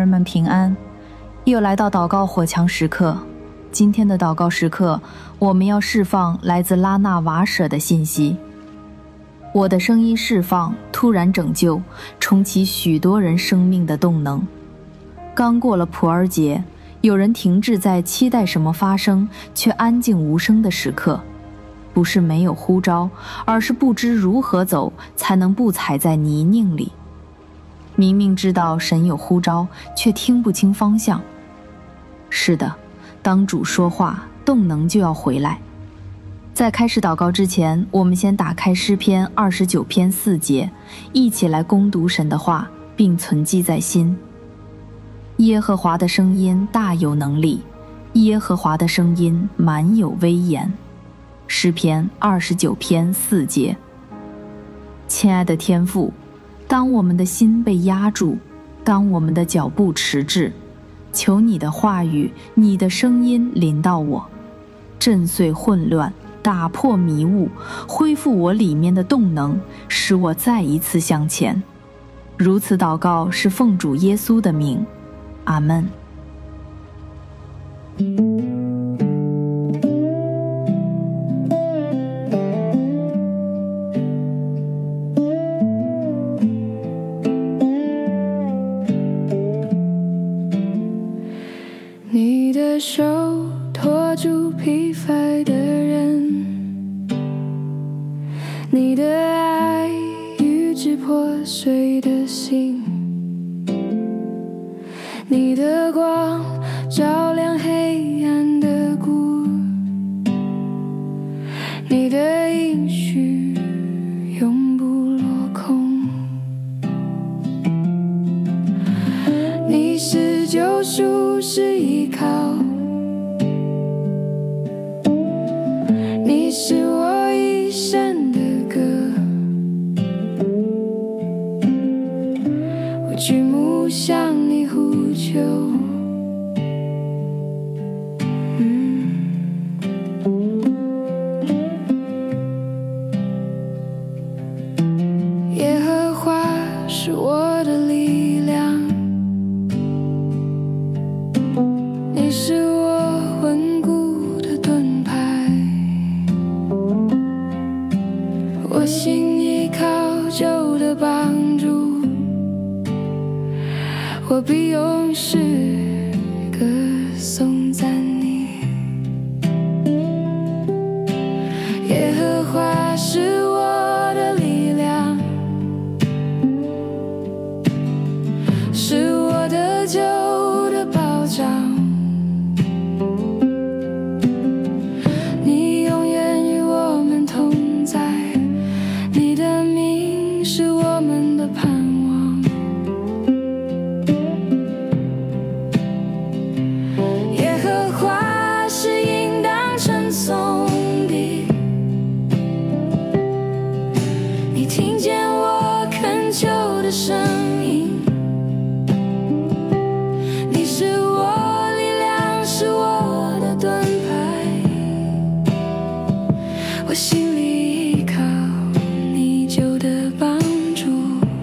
们平安，又来到祷告火墙时刻。今天的祷告时刻，我们要释放来自拉纳瓦舍的信息。我的声音释放，突然拯救，重启许多人生命的动能。刚过了普洱节，有人停滞在期待什么发生却安静无声的时刻，不是没有呼召，而是不知如何走才能不踩在泥泞里。明明知道神有呼召，却听不清方向。是的，当主说话，动能就要回来。在开始祷告之前，我们先打开诗篇29篇4节，一起来攻读神的话，并存记在心。耶和华的声音大有能力，耶和华的声音满有威严。诗篇29篇4节。亲爱的天父，当我们的心被压住，当我们的脚步迟滞，求你的话语，你的声音临到我，震碎混乱，打破迷雾，恢复我里面的动能，使我再一次向前。如此祷告是奉主耶稣的名，阿们。 你的手托住疲乏的人，你的爱医治破碎的心，你的光照亮黑暗的谷，你的应许永不落空。你是救赎，是依靠，你是我一生的歌，我举目向你呼求。耶和华是我的力量，你是我稳固的盾牌，我心依靠旧的帮助，我必永世歌颂赞你。耶和华是我的力量，是我的救的保障，你永远与我们同在，你的名是我们的盼望。耶和华是应当称颂的，你听见我恳求的声音，你是我力量，是我的盾牌，我心里依靠你救的帮助。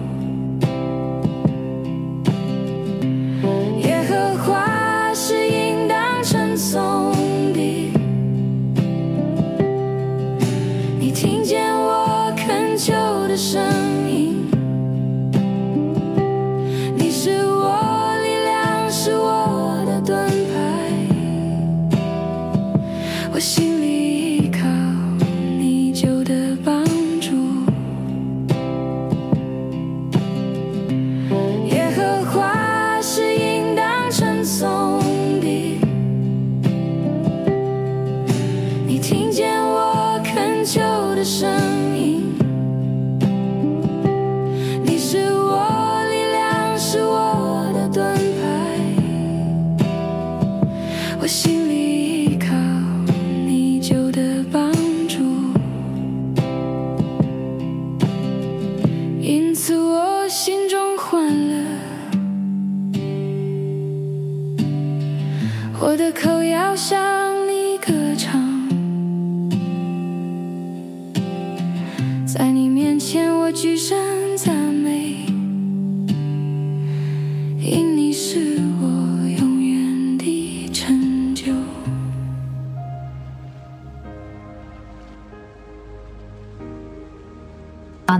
耶和华是应当称颂的，你听见我恳求的声音，你是我力量，是我的盾牌，我心里依靠你救的帮助。耶和华是应当称颂的，你听见我恳求的声音，你是我力量，是我的盾牌，我心里依靠你救的帮助。因此我心中欢乐，我的口要向你歌唱，在你面前我举身赞美，因你是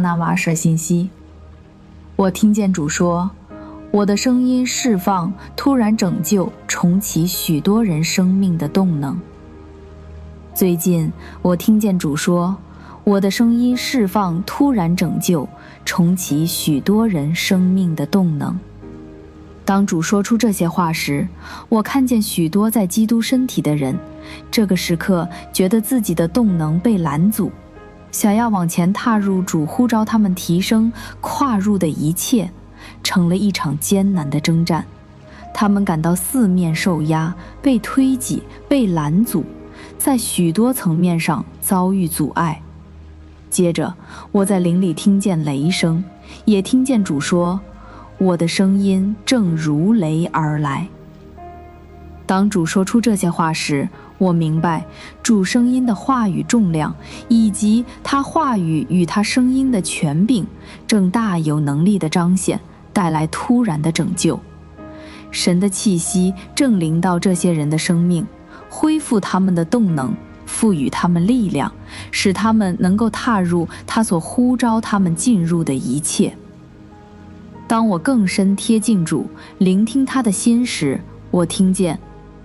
纳瓦舍信息。我听见主说，我的声音释放突然拯救重启许多人生命的动能。最近我听见主说，我的声音释放突然拯救重启许多人生命的动能。当主说出这些话时，我看见许多在基督身体的人，这个时刻觉得自己的动能被拦阻，想要往前踏入主呼召他们提升跨入的一切，成了一场艰难的征战。他们感到四面受压，被推挤，被拦阻，在许多层面上遭遇阻碍。接着我在灵里听见雷声，也听见主说，我的声音正如雷而来。当主说出这些话时，我明白主声音的话语重量，以及他话语与他声音的权柄正大有能力的彰显，带来突然的拯救。神的气息正临到这些人的生命，恢复他们的动能，赋予他们力量，使他们能够踏入他所呼召他们进入的一切。当我更深贴近主，聆听他的心时，我听见，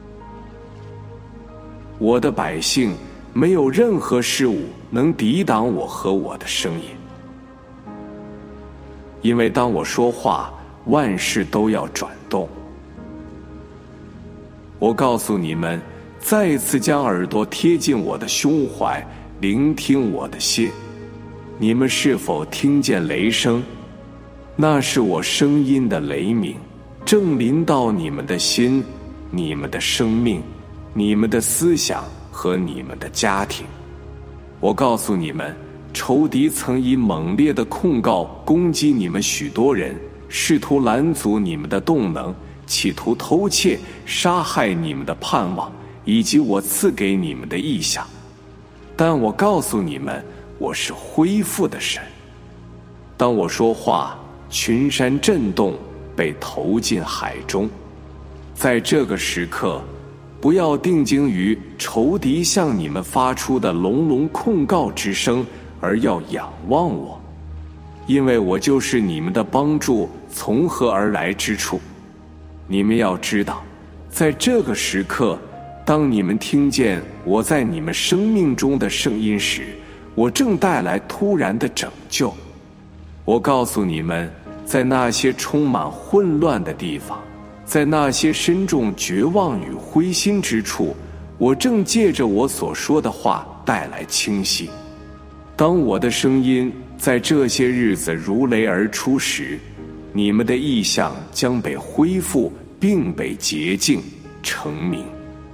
我的百姓没有任何事物能抵挡我和我的声音，因为当我说话，万事都要转动。我告诉你们，再一次将耳朵贴近我的胸怀，聆听我的心。你们是否听见雷声？那是我声音的雷鸣，正临到你们的心、你们的生命、你们的思想和你们的家庭。我告诉你们，仇敌曾以猛烈的控告攻击你们许多人，试图拦阻你们的动能，企图偷窃、杀害你们的盼望，以及我赐给你们的意象。但我告诉你们，我是恢复的神。当我说话，群山震动，被投进海中。在这个时刻，不要定睛于仇敌向你们发出的隆隆控告之声，而要仰望我，因为我就是你们的帮助从何而来之处。你们要知道，在这个时刻，当你们听见我在你们生命中的声音时，我正带来突然的拯救。我告诉你们，在那些充满混乱的地方，在那些深重绝望与灰心之处，我正借着我所说的话带来清晰。当我的声音在这些日子如雷而出时，你们的意象将被恢复，并被洁净成名。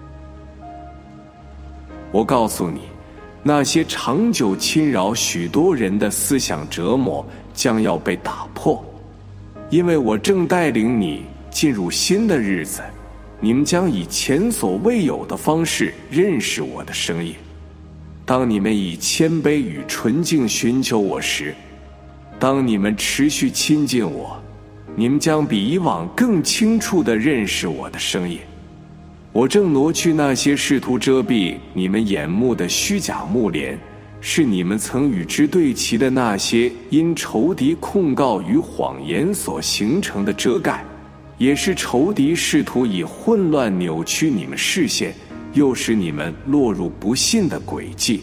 我告诉你，那些长久侵扰许多人的思想折磨将要被打破，因为我正带领你进入新的日子，你们将以前所未有的方式认识我的声音。当你们以谦卑与纯净寻求我时，当你们持续亲近我，你们将比以往更清楚地认识我的声音。我正挪去那些试图遮蔽你们眼目的虚假幕帘，是你们曾与之对齐的那些因仇敌控告与谎言所形成的遮盖，也是仇敌试图以混乱扭曲你们视线，又使你们落入不信的诡计。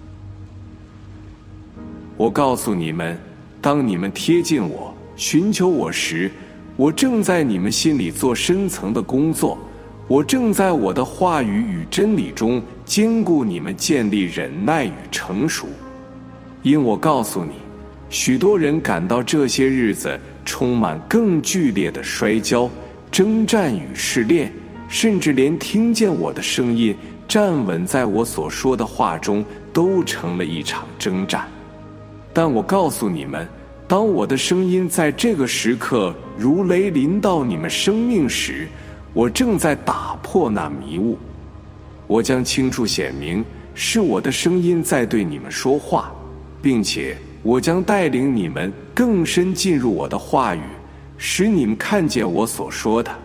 我告诉你们，当你们贴近我，寻求我时，我正在你们心里做深层的工作，我正在我的话语与真理中兼顾你们，建立忍耐与成熟。因我告诉你，许多人感到这些日子充满更剧烈的摔跤、征战与试炼，甚至连听见我的声音、站稳在我所说的话中都成了一场征战。但我告诉你们，当我的声音在这个时刻如雷临到你们生命时，我正在打破那迷雾。我将清楚显明，是我的声音在对你们说话，并且我将带领你们更深进入我的话语，使你们看见我所说的。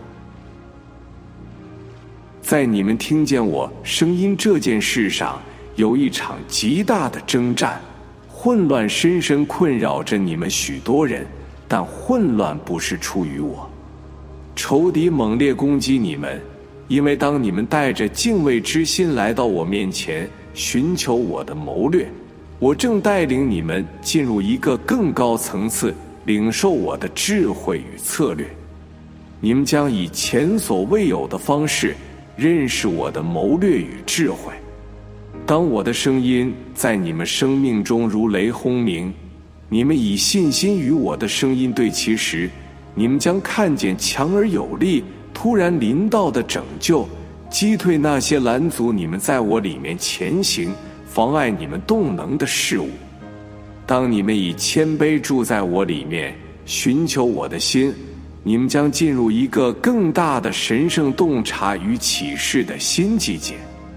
在你们听见我声音这件事上，有一场极大的征战， 混乱深深困扰着你们许多人，但混乱不是出于我。仇敌猛烈攻击你们，因为当你们带着敬畏之心来到我面前，寻求我的谋略，我正带领你们进入一个更高层次，领受我的智慧与策略。你们将以前所未有的方式认识我的谋略与智慧。当我的声音在你们生命中如雷轰鸣，你们以信心与我的声音对齐时，你们将看见强而有力突然临到的拯救，击退那些拦阻你们在我里面前行，妨碍你们动能的事物。当你们以谦卑住在我里面，寻求我的心，你们将进入一个更大的神圣洞察与启示的新季节。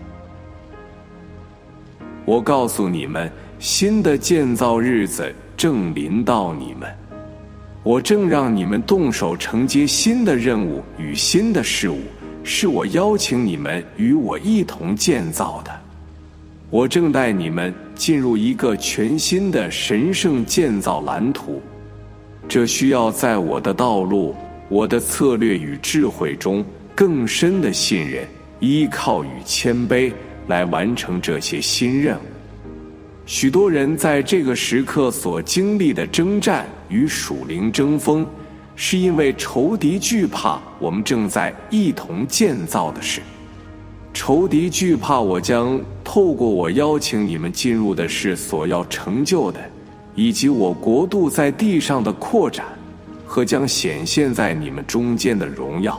我告诉你们，新的建造日子正临到你们，我正让你们动手承接新的任务与新的事物，是我邀请你们与我一同建造的。我正带你们进入一个全新的神圣建造蓝图，这需要在我的道路、我的策略与智慧中更深的信任、依靠与谦卑来完成这些新任务。许多人在这个时刻所经历的征战与属灵争锋，是因为仇敌惧怕我们正在一同建造的事。仇敌惧怕我将透过我邀请你们进入的事所要成就的，以及我国度在地上的扩展和将显现在你们中间的荣耀。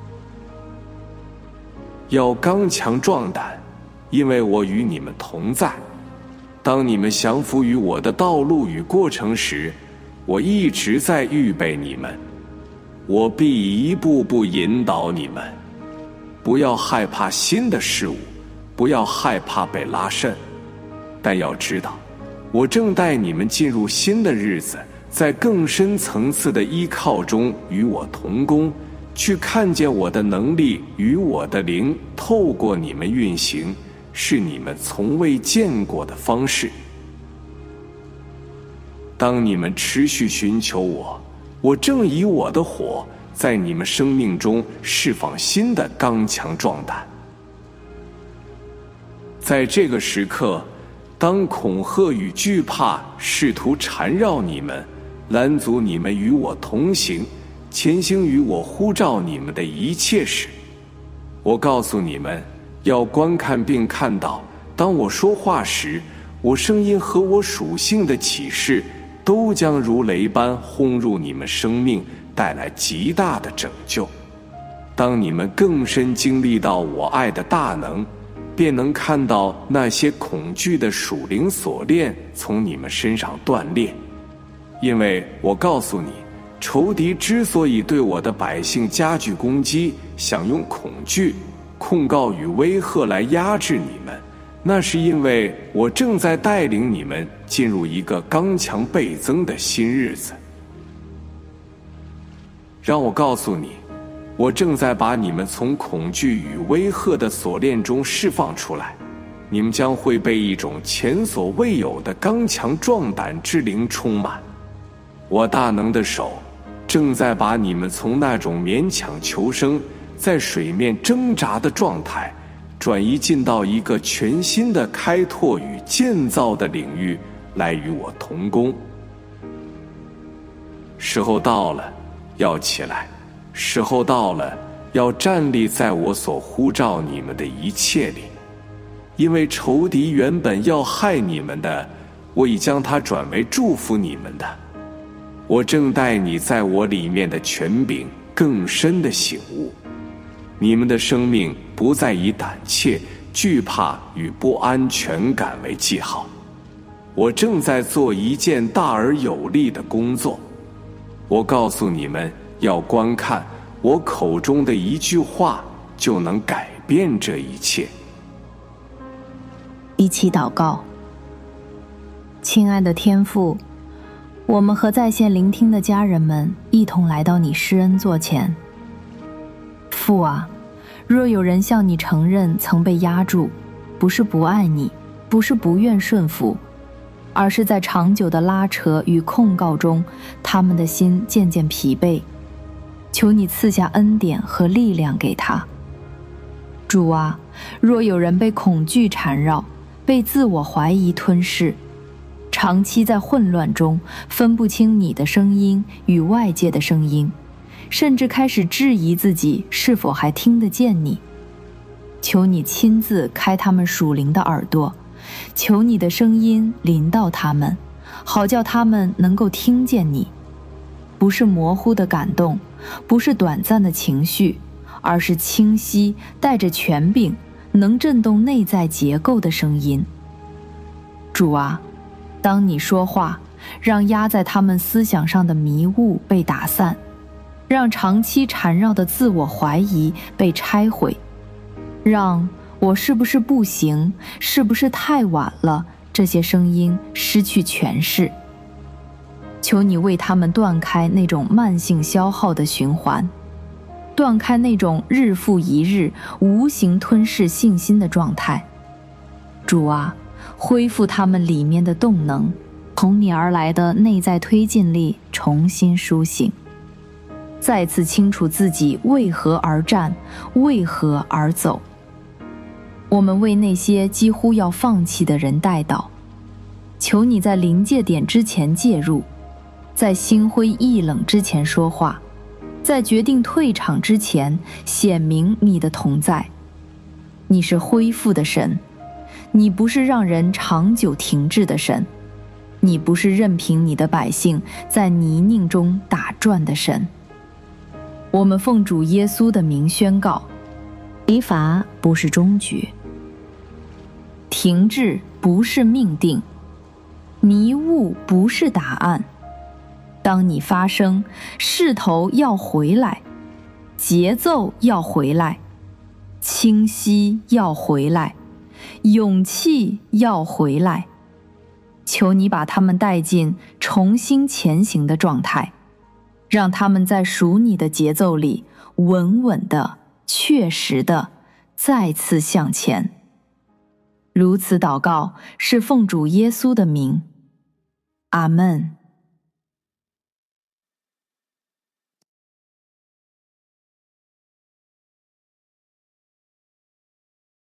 要刚强壮胆，因为我与你们同在。当你们降服于我的道路与过程时，我一直在预备你们，我必一步步引导你们。不要害怕新的事物，不要害怕被拉伸，但要知道，我正带你们进入新的日子，在更深层次的依靠中与我同工，去看见我的能力与我的灵透过你们运行，是你们从未见过的方式。当你们持续寻求我，我正以我的火在你们生命中释放新的刚强壮胆。在这个时刻，当恐吓与惧怕试图缠绕你们，拦阻你们与我同行，前行于我呼召你们的一切时，我告诉你们，要观看并看到，当我说话时，我声音和我属性的启示都将如雷般轰入你们生命，带来极大的拯救。当你们更深经历到我爱的大能，便能看到那些恐惧的属灵锁链从你们身上断裂。因为我告诉你，仇敌之所以对我的百姓加剧攻击，想用恐惧、控告与威吓来压制你们，那是因为我正在带领你们进入一个刚强倍增的新日子。让我告诉你，我正在把你们从恐惧与威吓的锁链中释放出来，你们将会被一种前所未有的刚强壮胆之灵充满。我大能的手正在把你们从那种勉强求生、在水面挣扎的状态，转移进到一个全新的开拓与建造的领域，来与我同工。时候到了，要起来；时候到了，要站立在我所呼召你们的一切里。因为仇敌原本要害你们的，我已将它转为祝福你们的。我正带你在我里面的权柄更深的醒悟，你们的生命不再以胆怯、惧怕与不安全感为记号。我正在做一件大而有力的工作。我告诉你们，要观看我口中的一句话，就能改变这一切。 一起祷告。亲爱的天父，我们和在线聆听的家人们一同来到你施恩座前。父啊，若有人向你承认曾被压住，不是不爱你，不是不愿顺服， 而是在长久的拉扯与控告中，他们的心渐渐疲惫。求你赐下恩典和力量给他。主啊，若有人被恐惧缠绕，被自我怀疑吞噬，长期在混乱中分不清你的声音与外界的声音，甚至开始质疑自己是否还听得见你，求你亲自开他们属灵的耳朵，求你的声音临到他们，好叫他们能够听见你，不是模糊的感动，不是短暂的情绪，而是清晰带着权柄，能震动内在结构的声音。主啊，当你说话，让压在他们思想上的迷雾被打散，让长期缠绕的自我怀疑被拆毁，让我是不是不行，是不是太晚了，这些声音失去诠释。求你为他们断开那种慢性消耗的循环，断开那种日复一日无形吞噬信心的状态。主啊，恢复他们里面的动能，从你而来的内在推进力重新苏醒，再次清楚自己为何而战，为何而走。我们为那些几乎要放弃的人代祷，求你在临界点之前介入，在心灰意冷之前说话，在决定退场之前显明你的同在。你是恢复的神，你不是让人长久停滞的神，你不是任凭你的百姓在泥泞中打转的神。我们奉主耶稣的名宣告，疲乏不是终局，停滞不是命定，迷雾不是答案。当你发声，势头要回来，节奏要回来，清晰要回来，勇气要回来。求你把他们带进重新前行的状态，让他们在属你的节奏里稳稳的、确实的再次向前。如此祷告，是奉主耶稣的名。阿们。